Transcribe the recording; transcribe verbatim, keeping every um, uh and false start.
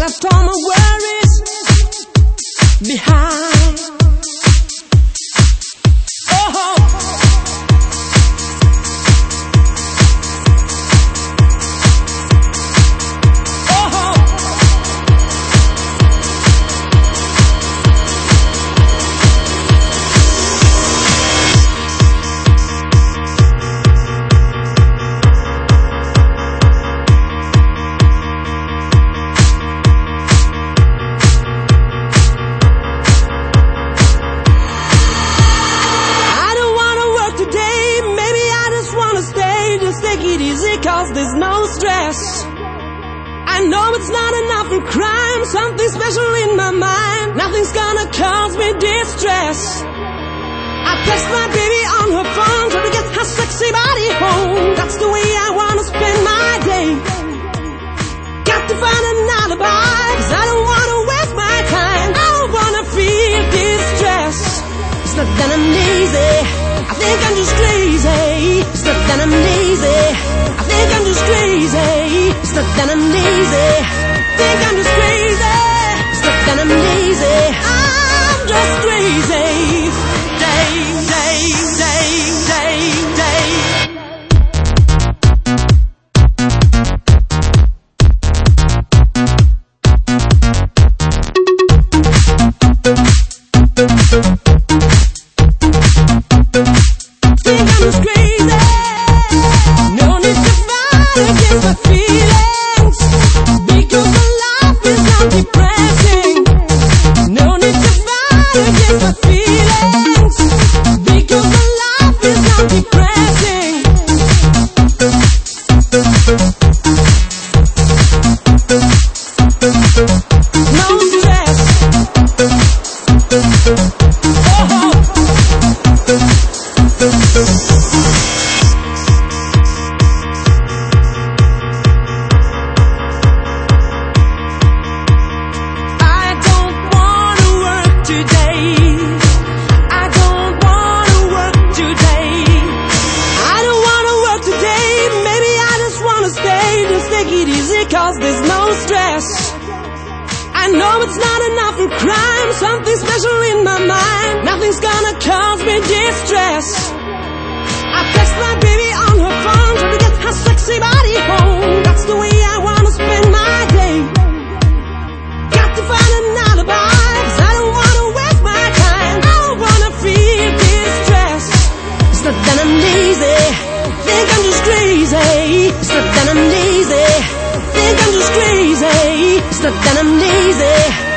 I left all my worries behind. Oh, cause there's no stress. I know it's not enough for crime. Something special in my mind. Nothing's gonna cause me distress. I text my baby on her phone, trying to get her sexy body home. That's the way I wanna spend my day. Got to find an alibi, cause I don't wanna waste my time. I don't wanna feel distress. It's not that I'm lazy, I think I'm just crazy. It's not that I'm lazy, I think I'm just crazy. It's not that I'm lazy, I think I'm just crazy. It's not that I'm lazy, I'm just crazy. Day, day, day, day, day. Think I'm just crazy. No need to fight against my feelings, because my life is not depressing. No need to fight against my feelings, because my life is not depressing. No stress. Oh. Cause there's no stress. I know it's not enough for crime. Something special in my mind. Nothing's gonna cause me distress. I text my baby on her phone, trying to get her sexy body home. That's the way I wanna spend my day. Got to find an alibi, cause I don't wanna waste my time. I don't wanna feel distress. It's not that I'm lazy, I think I'm just crazy. It's not that I'm lazy, think I'm just crazy. It's not that I'm lazy,